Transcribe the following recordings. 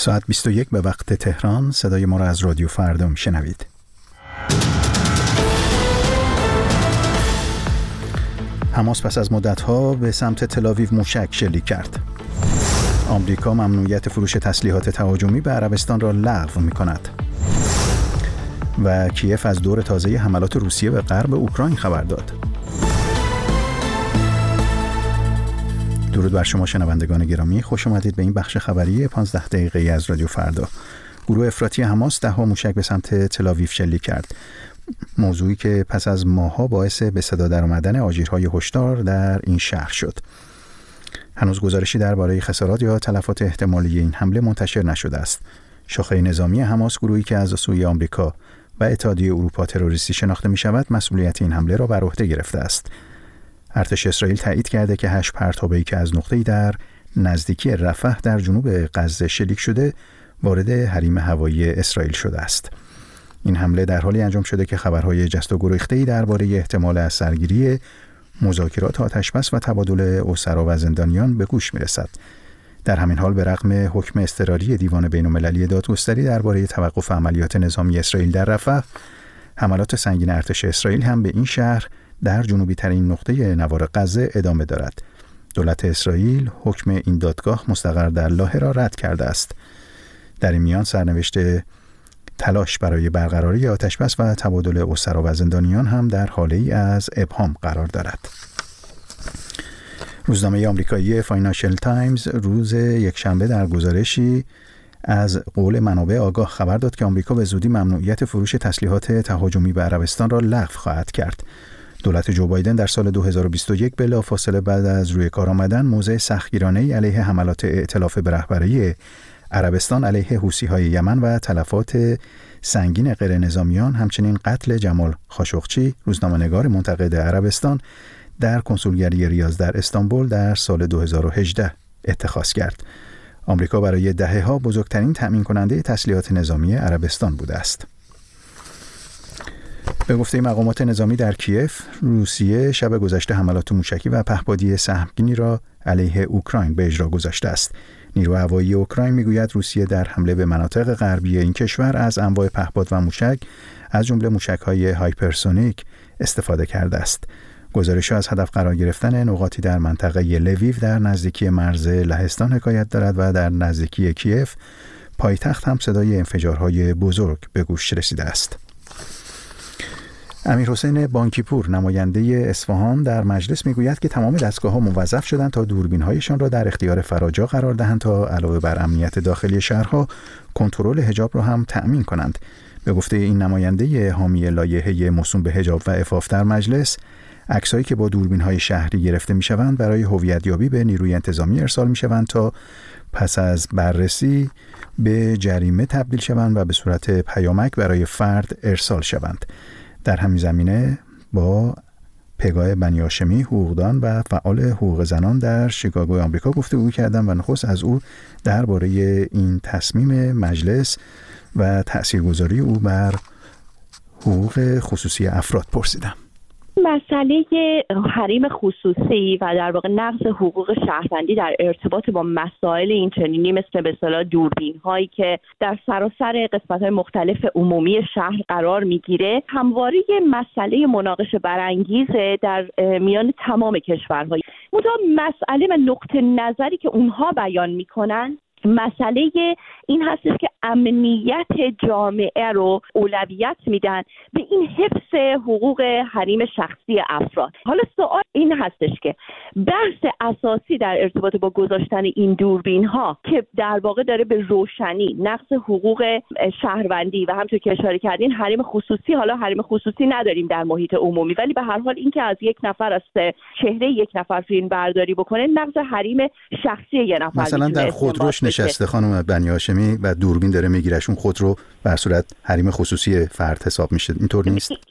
ساعت 21 به وقت تهران. صدای ما را از رادیو فردا میشنوید. حماس پس از مدت‌ها به سمت تل‌آویو موشک شلیک کرد. آمریکا ممنوعیت فروش تسلیحات تهاجمی به عربستان را لغو می‌کند. و کیف از دور تازه حملات روسیه به غرب اوکراین خبر داد. درود بر شما شنوندگان گرامی، خوش آمدید به این بخش خبری 15 دقیقه‌ای از رادیو فردا. گروه افراطی حماس 10 موشک به سمت تل‌آویو شلیک کرد. موضوعی که پس از ماه‌ها باعث به صدا درآمدن آژیرهای هشدار در این شهر شد. هنوز گزارشی درباره خسارات یا تلفات احتمالی این حمله منتشر نشده است. شاخه نظامی حماس، گروهی که از سوی آمریکا و اتحادیه اروپا تروریستی شناخته می‌شود، مسئولیت این حمله را بر عهده گرفته است. ارتش اسرائیل تایید کرده که 8 پرتابه‌ای که از نقطه‌ای در نزدیکی رفح در جنوب غزه شلیک شده وارد حریم هوایی اسرائیل شده است. این حمله در حالی انجام شده که خبرهای جست و گریخته‌ای درباره احتمال از سرگیری مذاکرات آتشبس و تبادل اسرا و زندانیان به گوش می‌رسد. در همین حال به رغم حکم اضطراری دیوان بین‌المللی دادگستری درباره توقف عملیات نظامی اسرائیل در رفح، حملات سنگین ارتش اسرائیل هم به این شهر در جنوبی ترین نقطه نوار غزه ادامه دارد. دولت اسرائیل حکم این دادگاه مستقر در لاهه را رد کرده است. در این میان سرنوشت تلاش برای برقراری آتشبس و تبادل اسرا و زندانیان هم در حاله‌ای از ابهام قرار دارد. روزنامه آمریکایی فاینانشل تایمز روز یکشنبه در گزارشی از قول منابع آگاه خبر داد که آمریکا به زودی ممنوعیت فروش تسلیحات تهاجمی به عربستان را لغو خواهد کرد. دولت جو بایدن در سال 2021 بلافاصله بعد از روی کار آمدن موضع سختگیرانه‌ای علیه حملات ائتلاف به رهبری عربستان علیه حوثی‌های یمن و تلفات سنگین غیر نظامیان، همچنین قتل جمال خاشقچی، روزنامه‌نگار منتقد عربستان، در کنسولگری ریاض در استانبول در سال 2018 اتخاذ کرد. آمریکا برای دهه‌ها بزرگترین تأمین کننده تسلیحات نظامی عربستان بوده است. به گفته مقامات نظامی در کیف، روسیه شب گذشته حملات موشکی و پهپادی سهمگینی را علیه اوکراین به اجرا گذاشته است. نیروی هوایی اوکراین میگوید روسیه در حمله به مناطق غربی این کشور از انواع پهپاد و موشک از جمله موشک‌های هایپرسونیک استفاده کرده است. گزارش‌ها از هدف قرار گرفتن نقاطی در منطقه لویو در نزدیکی مرز لهستان حکایت دارد و در نزدیکی کیف پایتخت هم صدای انفجارهای بزرگ به گوش رسیده است. امیرحسین بانکیپور، نماینده اصفهان، در مجلس میگوید که تمام دستگاه‌ها موظف شدند تا دوربین‌هایشان را در اختیار فراجا قرار دهند تا علاوه بر امنیت داخلی شهرها کنترل حجاب را هم تأمین کنند. به گفته این نماینده حامی لایحه موسوم به حجاب و عفاف در مجلس، عکسایی که با دوربین‌های شهری گرفته می‌شوند برای هویت‌یابی به نیروی انتظامی ارسال می‌شوند تا پس از بررسی به جریمه تبدیل شوند و به صورت پیامک برای فرد ارسال شوند. در همین زمینه با پگاه بنی هاشمی، حقوقدان و فعال حقوق زنان در شیکاگو آمریکا گفتگو کردم و نخست از او درباره این تصمیم مجلس و تاثیرگذاری او بر حقوق خصوصی افراد پرسیدم. مسئله حریم خصوصی و در واقع نقض حقوق شهروندی در ارتباط با مسائل اینچنینی مثل به اصطلاح دوربین هایی که در سراسر قسمت‌های مختلف عمومی شهر قرار میگیره همواره مسئله مناقشه برانگیزه در میان تمام کشورها. منتها مسئله و نقطه نظری که اونها بیان میکنن مسئله این هستش که امنیت جامعه رو اولویت میدن به این حفظ حقوق حریم شخصی افراد. حالا سوال این هستش که بحث اساسی در ارتباط با گذاشتن این دوربین ها که در واقع داره به روشنی نقض حقوق شهروندی و همونطور که اشاره کردین حریم خصوصی، حالا حریم خصوصی نداریم در محیط عمومی، ولی به هر حال این که از یک نفر از چهره یک نفر فیلم برداری بکنه نقض حریم شخصی یک نفر. مثلا در خودروش نشسته خانم بنی هاشمی و دوربین داره میگیرش، اون خودرو بر صورت حریم خصوصی فرد حساب میشه، اینطور نیست؟ این هر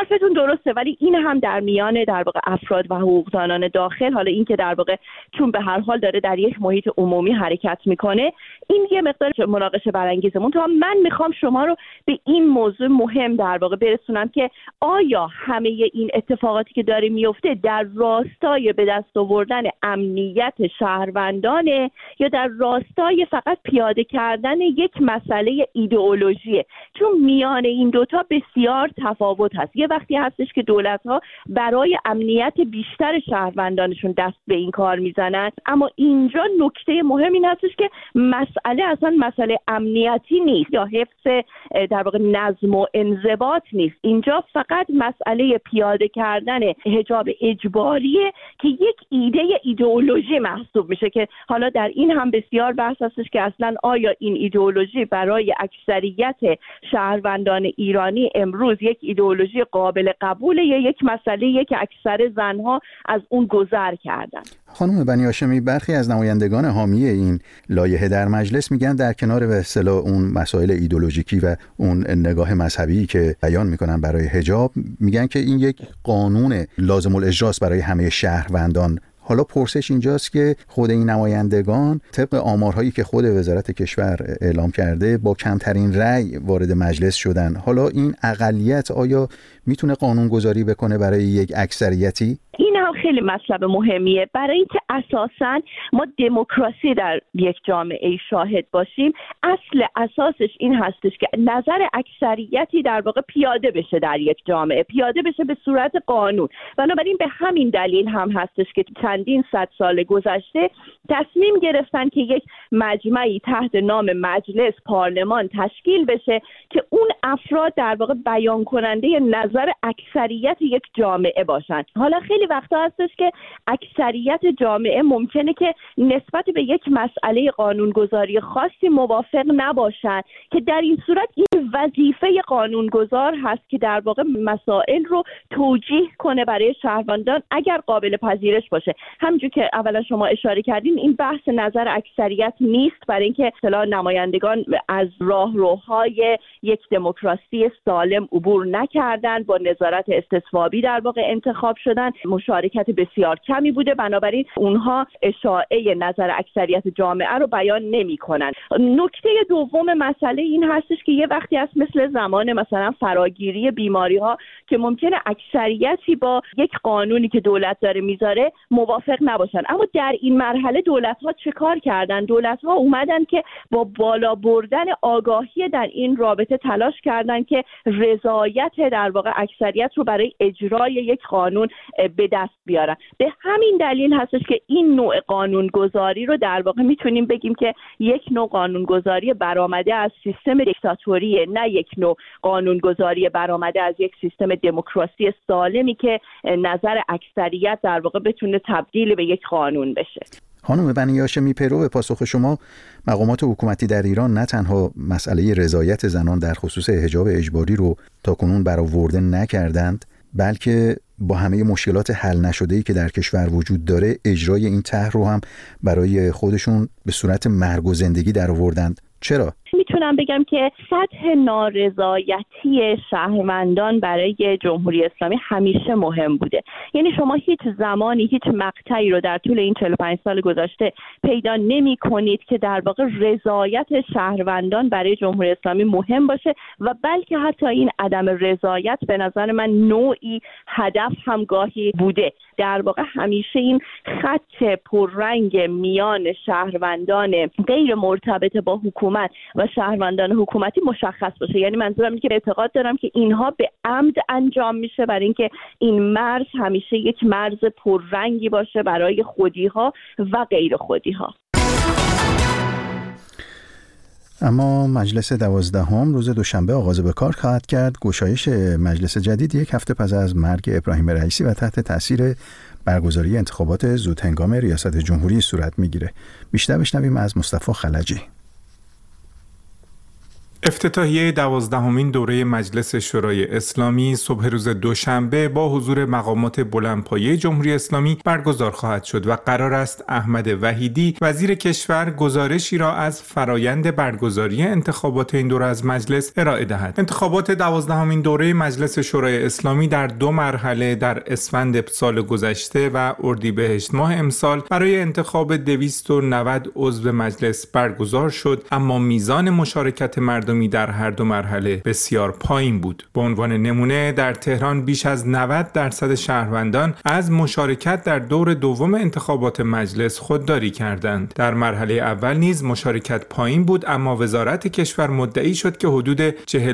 حرفتون درسته، ولی این هم در میان در واقع افراد و حقوقدانان داخل، حالا این که در واقع چون به هر حال داره در یک محیط عمومی حرکت میکنه، این یه مقدار مناقشه برانگیزه. من میخوام شما رو به این موضوع مهم در واقع برسونم که آیا همه این اتفاقاتی که داره میفته در راستای به دست آوردن امنیت شهروندانه یا در راستای فقط پیاده کردن یک مسئله ایدئولوژیه؟ چون میان این دوتا بسیار تفاوت هست. یه وقتی هستش که دولت‌ها برای امنیت بیشتر شهروندانشون دست به این کار میزنن، اما اینجا نکته مهم این هستش که مسئله اصلا مسئله امنیتی نیست یا حفظ در واقع نظم و انضباط نیست. اینجا فقط مسئله پیاده کردن حجاب اجباریه که یک ایدئولوژی محسوب میشه، که حالا در این هم بسیار بحث هستش که اصلا آیا این ایدئولوژی برای اکثریت شهروندان ایرانی امروز یک ایدئولوژی قابل قبوله یا یک مسئله که اکثر زنها از اون گذر کردن. خانم بنی هاشمی، برخی از نمایندگان حامی این لایحه در مجلس میگن در کنار به اصطلاح اون مسائل ایدئولوژیکی و اون نگاه مذهبی که بیان میکنن برای حجاب، میگن که این یک قانون لازم الاجراست برای همه شهروندان. حالا پرسش اینجاست که خود این نمایندگان طبق آمارهایی که خود وزارت کشور اعلام کرده با کمترین رأی وارد مجلس شدن. حالا این اقلیت آیا میتونه قانون گذاری بکنه برای یک اکثریتی؟ این هم خیلی مطلب مهمیه، برای اینکه اساساً ما دموکراسی در یک جامعه شاهد باشیم. اصل اساسش این هستش که نظر اکثریتی در واقع پیاده بشه در یک جامعه، پیاده بشه به صورت قانون. بنابراین به همین دلیل هم هستش که چندین صد سال گذشته تصمیم گرفتن که یک مجمعی تحت نام مجلس پارلمان تشکیل بشه که اون افراد در واقع بیان کننده نظر اکثریت یک جامعه باشن. حالا خیلی وقتا هستش که اکثریت جامعه ممکنه که نسبت به یک مسئله قانونگذاری خاصی موافق نباشن، که در این صورت این وظیفه قانونگذار هست که در واقع مسائل رو توجیه کنه برای شهروندان اگر قابل پذیرش باشه. همونجور که اولا شما اشاره کردین، این بحث نظر اکثریت نیست، برای اینکه اصطلاح نمایندگان از راهروهای یک دموکراسی سالم عبور نکردن، با نظارت استصوابی در واقع انتخاب شدن، مشارکت بسیار کمی بوده، بنابراین اونها اشاعه نظر اکثریت جامعه رو بیان نمی‌کنن. نکته دوم مسئله این هستش که یه وقتی هست مثل زمان مثلا فراگیری بیماری‌ها که ممکنه اکثریتی با یک قانونی که دولت داره میذاره موافق نباشن، اما در این مرحله دولت‌ها چه کار کردن؟ دولت‌ها اومدن که با بالا بردن آگاهی در این رابطه تلاش کردن که رضایت در واقع اکثریت رو برای اجرای یک قانون به دست بیارن. به همین دلیل هستش که این نوع قانونگذاری رو در واقع میتونیم بگیم که یک نوع قانونگذاری برآمده از سیستم دیکتاتوریه، نه یک نوع قانونگذاری برآمده از یک سیستم دموکراسی سالمی که نظر اکثریت در واقع بتونه تبدیل به یک قانون بشه. خانم بنی هاشمی، پیرو به پاسخ شما، مقامات حکومتی در ایران نه تنها مسئله رضایت زنان در خصوص حجاب اجباری رو تاکنون برآورده نکردند، بلکه با همه مشکلات حل نشده‌ای که در کشور وجود داره، اجرای این طرح رو هم برای خودشون به صورت مرگ و زندگی درآوردند. چرا؟ میتونم بگم که سطح نارضایتی شهروندان برای جمهوری اسلامی همیشه مهم بوده. یعنی شما هیچ زمانی هیچ مقطعی رو در طول این 45 سال گذشته پیدا نمی کنید که در واقع رضایت شهروندان برای جمهوری اسلامی مهم باشه، و بلکه حتی این عدم رضایت به نظر من نوعی هدف هم گاهی بوده. در واقع همیشه این خط پررنگ میان شهروندان غیر مرتبط با حکومت و شهروندان حکومتی مشخص باشه. یعنی منظورم اینه که اعتقاد دارم که اینها به عمد انجام میشه برای اینکه این مرز همیشه یک مرز پررنگی باشه برای خودی‌ها و غیر خودی‌ها. اما مجلس 12 روز دوشنبه آغاز به کار خواهد کرد. گشایش مجلس جدید یک هفته پس از مرگ ابراهیم رئیسی و تحت تاثیر برگزاری انتخابات زودهنگام ریاست جمهوری صورت میگیره. بیشتر بشنویم از مصطفی خلجی. افتتاحیه 12مین دوره مجلس شورای اسلامی صبح روز دوشنبه با حضور مقامات بلندپایه جمهوری اسلامی برگزار خواهد شد و قرار است احمد وحیدی وزیر کشور گزارشی را از فرایند برگزاری انتخابات این دوره از مجلس ارائه دهد. انتخابات 12مین دوره مجلس شورای اسلامی در 2 مرحله در اسفند سال گذشته و اردیبهشت ماه امسال برای انتخاب 290 عضو مجلس برگزار شد، اما میزان مشارکت مردمی در هر 2 مرحله بسیار پایین بود. به عنوان نمونه در تهران بیش از 90% شهروندان از مشارکت در دور دوم انتخابات مجلس خودداری کردند. در مرحله اول نیز مشارکت پایین بود، اما وزارت کشور مدعی شد که حدود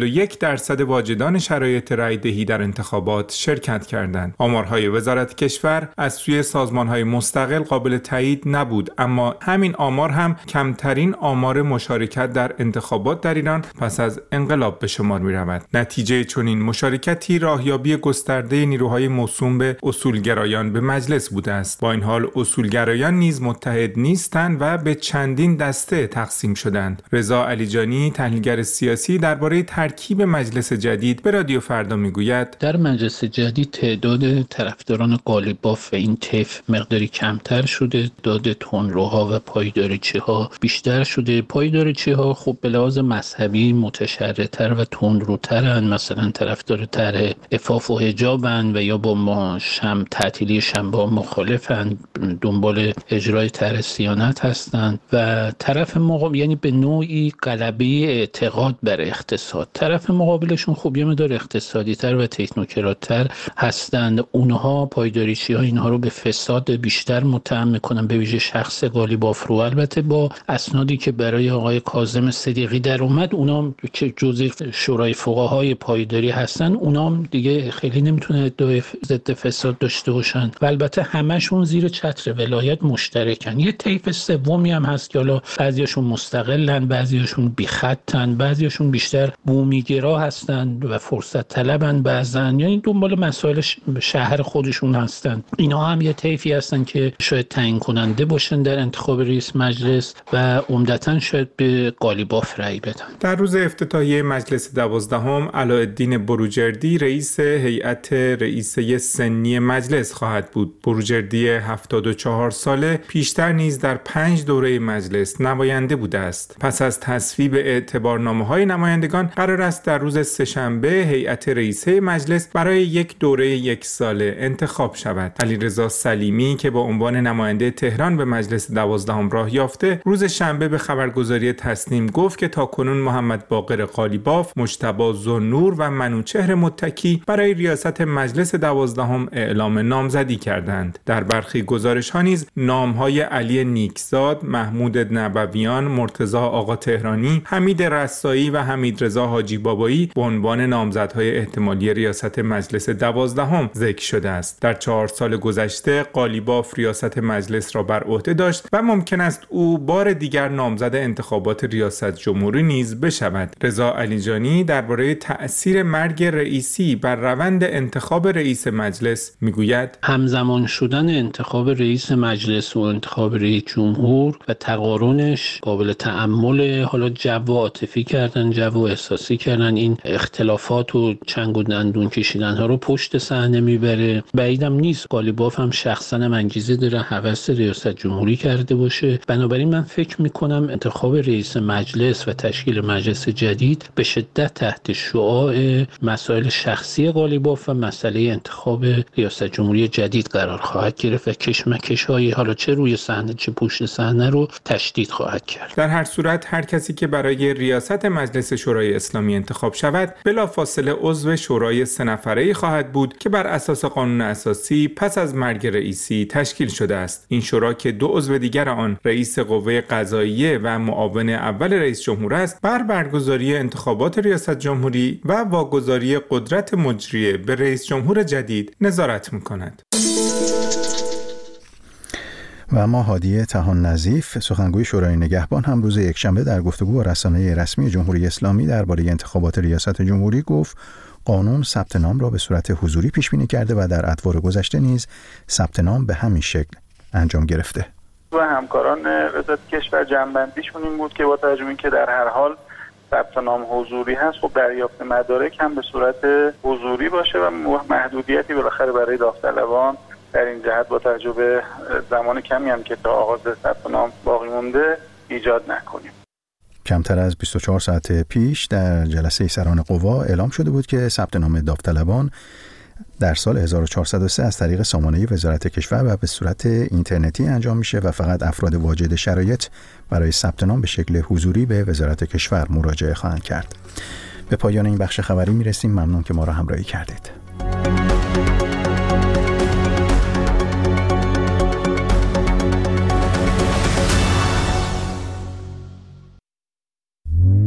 41% واجدان شرایط رأی‌دهی در انتخابات شرکت کردند. آمارهای وزارت کشور از سوی سازمان‌های مستقل قابل تایید نبود، اما همین آمار هم کمترین آمار مشارکت در انتخابات در ایران پس از انقلاب به شمار می رود. نتیجه چنین مشارکتی راهیابی گسترده نیروهای موسوم به اصولگرایان به مجلس بوده است. با این حال اصولگرایان نیز متحد نیستند و به چندین دسته تقسیم شدند. رضا علیجانی تحلیلگر سیاسی درباره ترکیب مجلس جدید به رادیو فردا میگوید: در مجلس جدید تعداد طرفداران قالیباف و این طیف مقداری کمتر شده، تعداد تندروها و پایدارچی‌ها بیشتر شده. پایدارچی‌ها خب به لحاظ مذهبی متشرع‌تر و تندروترن، مثلا طرفدار طرح عفاف و حجابن و یا با تعطیلی شنبه مخالفن، دنبال اجرای طرح صیانت هستند و طرف مقابل یعنی به نوعی غلبه اعتقاد بر اقتصاد. طرف مقابلشون خب یه مقدار اقتصادی تر و تکنوکرات‌تر هستند. اونها پایداریچی‌ها اینها رو به فساد بیشتر متهم میکنن، به ویژه شخص قالیباف رو. البته با اسنادی که برای آقای کاظم صدیقی در اومد، اونا که جزء شورای فقهای پایداری هستن، اونا دیگه خیلی نمیتونه ادعای ضد فساد داشته باشن و البته همشون زیر چتر ولایت مشترکن. یه طیف سومی هم هست که حالا بعضیاشون مستقلن، بعضیاشون بی خطن، بعضیاشون بیشتر بومیگرا هستن و فرصت طلبن، بعضن یعنی دنبال مسائل شهر خودشون هستن. اینا هم یه طیفی هستن که شاید تعیین کننده باشن در انتخاب رئیس مجلس و عمدتاً شاید به قالیباف رأی بدن. در روز افتتاحیه مجلس 12 علاءالدین بروجردی رئیس هیئت رئیسه سنی مجلس خواهد بود. بروجردی 74 ساله پیشتر نیز در 5 دوره مجلس نماینده بوده است. پس از تصویب اعتبارنامه‌های نمایندگان قرار است در روز سه‌شنبه هیئت رئیسه مجلس برای یک دوره 1 ساله انتخاب شود. علیرضا سلیمی که با عنوان نماینده تهران به مجلس 12 راه یافته، روز شنبه به خبرگزاری تسنیم گفت که تاکنون محمد باقر قالیباف، مجتبی ذوالنور و منوچهر متکی برای ریاست مجلس 12 اعلام نامزدی کردند. در برخی گزارش‌ها نیز نام‌های علی نیکزاد، محمود نبویان، مرتضی آقا تهرانی، حمید رسایی و حمیدرضا حاجی بابایی به عنوان نامزدهای احتمالی ریاست مجلس 12 ذکر شده است. در 4 سال گذشته قالیباف ریاست مجلس را بر عهده داشت و ممکن است او بار دیگر نامزد انتخابات ریاست جمهوری نیز بشود. رضا علیجانی درباره تأثیر مرگ رئیسی بر روند انتخاب رئیس مجلس میگوید: همزمان شدن انتخاب رئیس مجلس و انتخاب رئیس جمهور و تقارنش قابل تأمل. حالا جو عاطفی کردن، جو احساسی کردن، این اختلافات و چنگ و دندون کشیدن ها رو پشت صحنه میبره. بعیدم نیست قالیباف هم شخصا انگیزه داره هوس ریاست جمهوری کرده باشه. بنابراین من فکر میکنم انتخاب رئیس مجلس و تشکیل مجلس جدید به شدت تحت شعاع مسائل شخصی قالیباف و مسئله انتخاب ریاست جمهوری جدید قرار خواهد گرفت و کشمکش‌های حالا چه روی صحنه چه پشت صحنه رو تشدید خواهد کرد. در هر صورت هر کسی که برای ریاست مجلس شورای اسلامی انتخاب شود بلافاصله عضو شورای 3 نفره‌ای خواهد بود که بر اساس قانون اساسی پس از مرگ رئیسی تشکیل شده است. این شورا که 2 عضو دیگر آن رئیس قوه قضاییه و معاون اول رئیس جمهور است، بر برگزاری انتخابات ریاست جمهوری و واگذاری قدرت مجریه به رئیس جمهور جدید نظارت می‌کند. و اما هادی طحان نظیف سخنگوی شورای نگهبان هم روز یکشنبه در گفتگو با رسانه رسمی جمهوری اسلامی درباره انتخابات ریاست جمهوری گفت قانون ثبت نام را به صورت حضوری پیش بینی کرده و در ادوار گذشته نیز ثبت نام به همین شکل انجام گرفته. و همکاران وزارت کشور جنبندیشون این بود که با توجه به اینکه در هر حال ثبت نام حضوری هست، خب دریافت مدارک هم به صورت حضوری باشه و محدودیتی بالاخره برای داوطلبان در این جهت با توجه به زمان کمی هم که تا آغاز ثبت نام باقی مونده ایجاد نکنیم. کمتر از 24 ساعت پیش در جلسه سران قوا اعلام شده بود که ثبت نام داوطلبان در سال 1403 از طریق سامانه وزارت کشور و به صورت اینترنتی انجام میشه و فقط افراد واجد شرایط برای ثبت نام به شکل حضوری به وزارت کشور مراجعه خواهند کرد. به پایان این بخش خبری میرسیم. ممنون که ما را همراهی کردید.